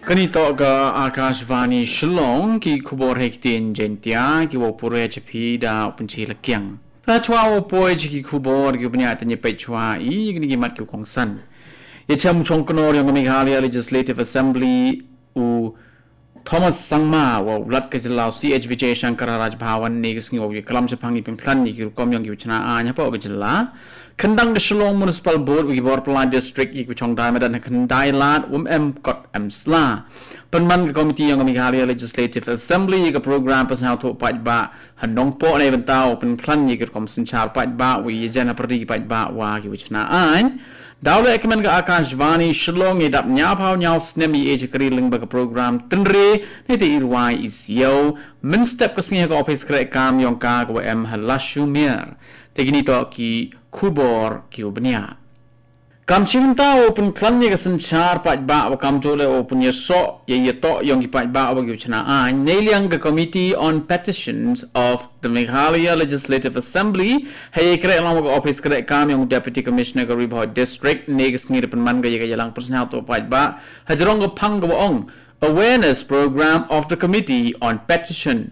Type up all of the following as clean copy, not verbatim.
Kanito ga Akashvani Shillong ki kubor hektin jentia ki wo pure chapi da punchi lakyang. Ta chwa wo poe ki kubor ki punya tanya pe chwa I ki mat ki kong san. Ye cham chong knor yang Meghalaya Legislative Assembly u Thomas Sangma wo lat ka jalaw CH Shankara Raj Bhawan ni ki wo kalam chapang ipin plan ni ki kom yang ki chana anya pa jala. Kendang the Shillong Municipal Board we bor Plant District ik chong dai madan kendai lat kot sla penman committee yang Meghalaya Legislative Assembly ke program pasal tu pat ba hanong po nei bentau pen plan ik kom senchar pat ba we jana perdi pat ba wa ki wichna an Dawle ekmen ke Akashvani Shillong idap nyapau nyau snemi age keriling ba program tenre ne te irwai isyo min step kesnya ke office krek kam yong ka ko Halashumir tegini to ki kubor ki ubnia kam cinta open klannya ke senchar pat ba kam jole open yeso ye to yong ki pat ba ki chana an neliang ke committee on petitions of the Meghalaya Legislative Assembly hey krek lang ko office krek kam yong deputy commissioner ke Ribhoi district negs ngir penman ke yalang persnal to pat ba hajrong ko phang ko ong awareness program of the committee on petition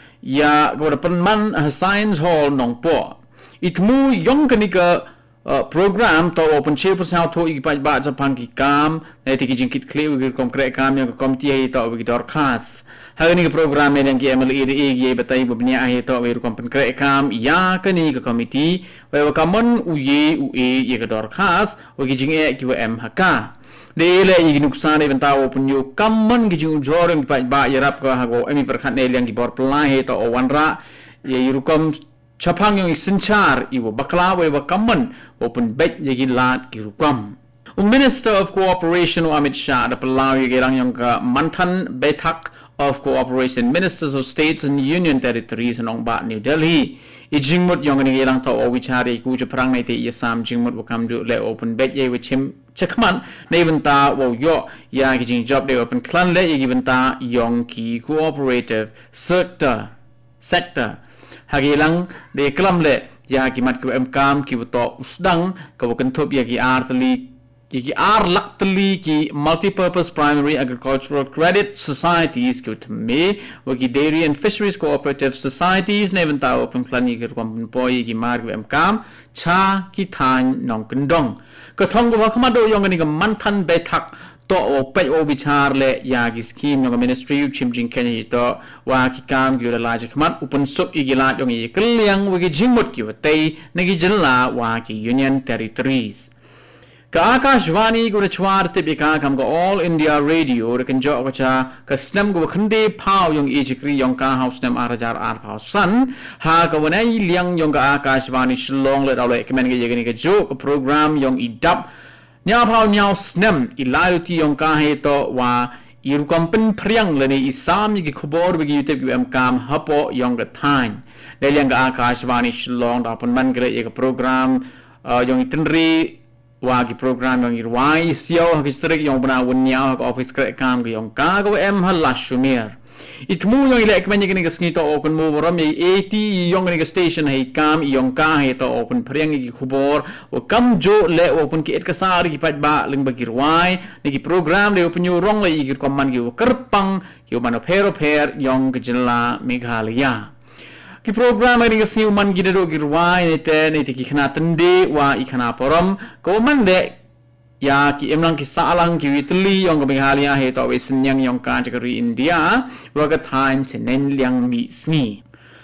ya ko penman science hall nong po itmu yong kenika program to open chair personal to ipat ba japang ki kam neti ki jingkit clear wi kom krek kam yang komiti to wi dor khas hari ni program yang ki MLA ye batai bubnia he to wi kom pen krek kam ya kani ke komiti wa kamon uye ye ke dor khas wi ki jinge ki m haka Dele i nuksan e bentau punyo kamon ki jing jorong ipat ba yarap ko hago emi perkhat ne yang ki bor plan he to wanra ye rukom Chapang yung senchar iwo bakla we wakaman open bet yagi lat kirukam. Minister of Cooperation Amit Shah da Palau yagirang yung mantan betak of Cooperation Ministers of States and Union Territories nong ba New Delhi. Ijingmut yung nagirang to o wichari ku japrang na iti yasam jingmut wakam du le open bet ye wichim chakman na ibenta wo yo ya kijing job de open clan le ibenta yung ki cooperative sector hagilang de kelam le ya ki mat ku kam ki to usdang ka wakan thop ya ki laktali ki multi-purpose primary agricultural credit societies ki me wa ki dairy and fisheries cooperative societies ne venta open plan ki kom poi ki mar ku kam cha ki than nong kendong ka thong ko khamado yong ni ka mantan betak to o pe o bichar le ya ki scheme ng ministry of chimjing kenya to wa ki kam gi la laj khamat upun sup igilat yong i kliang wa ki jingmut ki watei nagi jinla wa ki union territories ka Akashvani go chwar te bika kam go all India radio kan jo ko cha ka snam go khande phau yong i chikri yong ka house nam arajar ar phau san ha ka wanai liang yong ka Akashvani Shillong le daw le kemen ge yegani ka jo program yong i dap Nya phao nyao snem ilayu ti yong ka he to wa irukom pen priang le ni isam ki khobor bi yute ki kam hapo yong ka thain le liang ka Akashvani Shillong da pon man gre ek program yong itinri wa ki program yong irwai sio ki strik yong bana wunya ka office kre kam ki yong ka go Halashumir itmu yong ilek men yeng ni kasni to okun mo boram ye 80 yong ni station he kam yong ka he to okun priang ki khubor o kam jo le okun ki et kasar ki pat ba ling bagirwai ni ki program le okun rong le ki komman ki kerpang ki mano pero per yong ki jilla Meghalaya ki program ni kasni man gi do girwai ne te ni ki khna tende wa I khana poram ko man de ya ki emlang ki salang ki witli yong ka Meghalaya he to we senyang yong ka jagari India wa ka time chenen liang mi sni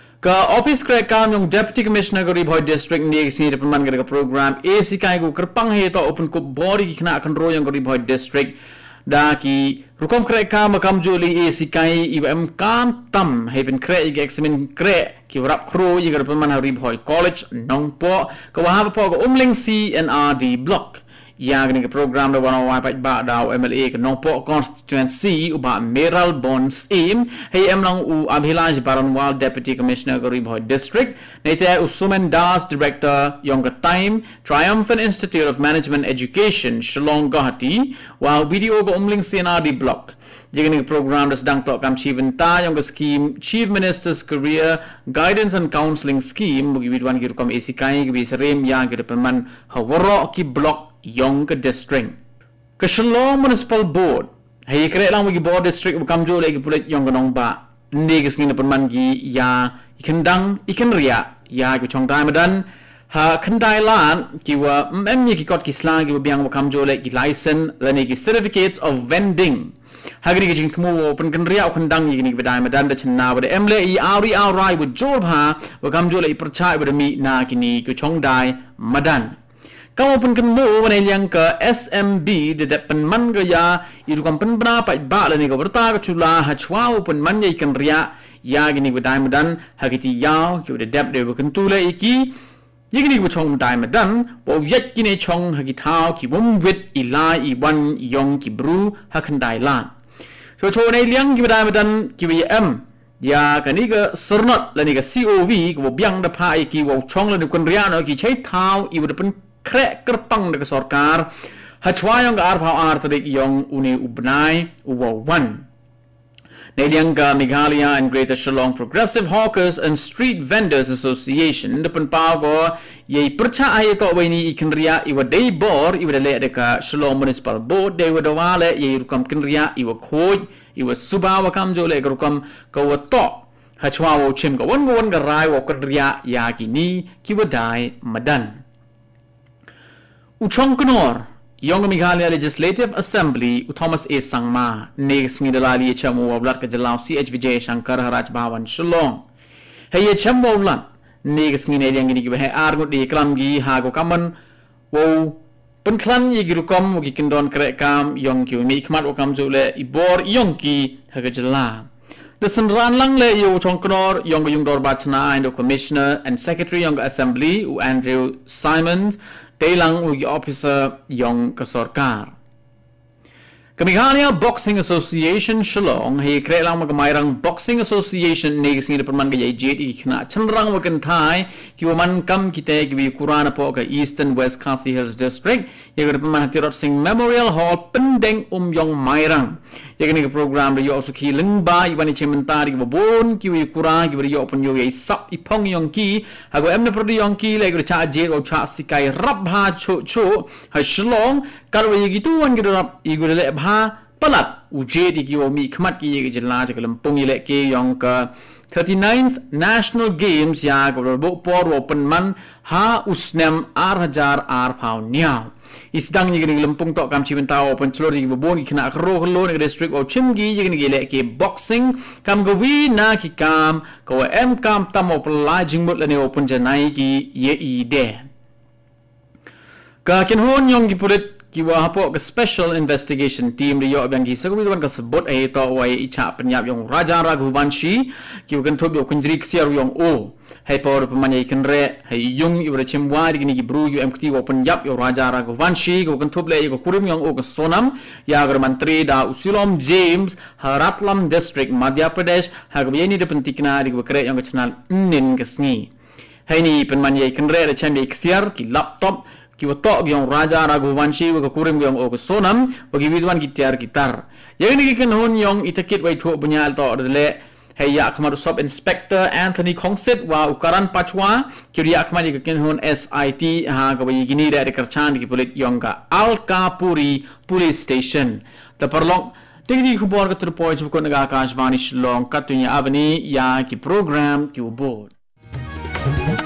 ka office krek kam yong deputy commissioner ka Ribhoi district ni sni de man ka program AC kai go kerpang he to open ko body ki khna kan ro yong ka Ribhoi district da ki rukom krek kam joli AC kai ibm kam tam he ben krek examen krek ki rap khro yi ka man Ribhoi college nong po ka wa ha po ko umling CNRD block yang ni program da wana wa pat ba da MLA ke nongpo constituency uba Meral Bonds aim hey emlang u Abhilaj Baranwal deputy commissioner ke Ribhoi district nete Usumen Das director yong ka time Triumphant Institute of Management Education Shillong Guwahati wa video ko umling CNRD block Jika program das sedang tok kam chiventa yang ke scheme Chief Minister's Career Guidance and Counseling Scheme bagi bidwan ki rukam esikai ki bisrem yang ke depan hawaro ki block yang ke district ke Shillong Municipal Board Hai kere lang bagi board district bekam jo lagi pulet yang kenong ba negas ngin penman gi ya ikan ria ya ku chong dai madan ha khandai lan ki wa memni ki kot ki slang ki biang bekam jo lagi license lani ki certificates of vending hagri ki jing kmu open kan ria khandang yi ni bedai madan da chinna bade emle I rai bu jol bha bekam jo lagi percaya bade mi na kini ku chong dai madan kamu pun kena mana yang ke SMB di depan man gaya itu kan pun berapa bak lani kau berta kecula hachwau pun man yang ikan ria ya gini bedai medan hakiti yau kau de dep de bukan tula iki gini kau chong bedai medan bau yat gini chong hakitau ki wit ilai iwan yong ki bru hakandai lan so chong nai liang ki bedai medan ki ya kani ke sernot lani ke COV kau biang depa iki wau chong lani kun ria no ki cai tau ibu depan krek kerpang de sorkar hachwa yang ar phau tarik yang uni ubnai uwan Neliang ka Meghalaya and Greater Shillong Progressive Hawkers and Street Vendors Association depan pau ko ye percaya ko wini ikan ria iwa day bor iwa le deka Shillong Municipal Board de wadawale ye rukam kin ria iwa khoj iwa subawa kam jo le rukam ko wato hachwa wo chim ko won ga rai wo kin ria ya kini kiwadai madan Uchong Knor, Young Meghalaya Legislative Assembly, Thomas A. Sangma, Negs Midalali Chamu of Lat Kajalau CH Vijay Shankar Haraj Bhavan Shillong. Hey Chamu Lat, Negs Minalian Gini Argo de Klamgi, Hago Kaman, Wo, Puntlan Yigirukom, Wikindon Krekam, Yonki, Mikmat Okam Jule, Ibor, Yonki, Hagajala. The Sandran Langle, Yo Chong Knor, Young Yungdor Batana, and the Commissioner and Secretary Young Assembly, Andrew Simons, Tailang ugi officer Yong Kasorkar. Meghalaya Boxing Association Shillong he krelang magmairang Boxing Association negs ni perman ga jet ikna chanrang wakan thai ki waman kam kite ki kurana po ka Eastern West Khasi Hills District yegar perman Hatirot Singh Memorial Hall pendeng Yong Mairang yegar ni program ri also ki lengba ibani chementari ki bon ki kurang ki ri open yo ye sap ipong yong ki hago emne prodi yong ki le gur cha jet o cha sikai rabha cho ha Shillong karwa gitu wan gitu rap igule le bha palat uje di ki mi khmat ki ye jela je Lampung ile ke yong ka 39th National Games ya ko bo por open man ha usnem ar phau niao isdang ni gini Lampung tok kam chibenta open chlor di bon ki khna kro lo ni district o chimgi ye gini le ke boxing kam go wi na ki kam ko em kam tam op la jingmut le ne open janai ki ye I de ka ken hon yong ki pulit kiwa hapo ke special investigation team riyo abang ki sagu biwan ka sebut to wai icha penyap yong Raja Raghuvanshi kiwa kan thob yo kunjrik siar yong o hai por pemanya ikan re hai yung ibra chimwa digini ki bru yu mkt wo penyap yo Raja Raghuvanshi kiwa kan thob le ko kurim yong o ke sonam ya agar menteri da Usilom James Haratlam district Madhya Pradesh ha ko yeni de pentikna di ko kre yong ke channel nin kesni hai ni pemanya ikan re de chambe siar ki laptop kiwa tok yang Raja Raghuvanshi wa kurim yang o sonam bagi widwan gitar yang ni kan hon yang itakit wai tho bunyal to le heya khmar sub inspector Anthony Khongsit wa ukaran pachwa kiriya khmar ni kan hon SIT ha ka bagi gini da kerchan ki polit yang ka Alkapuri police station the perlong tinggi khubor ka terpoy ko naga Akashvani Shillong katunya abani ya ki program ki board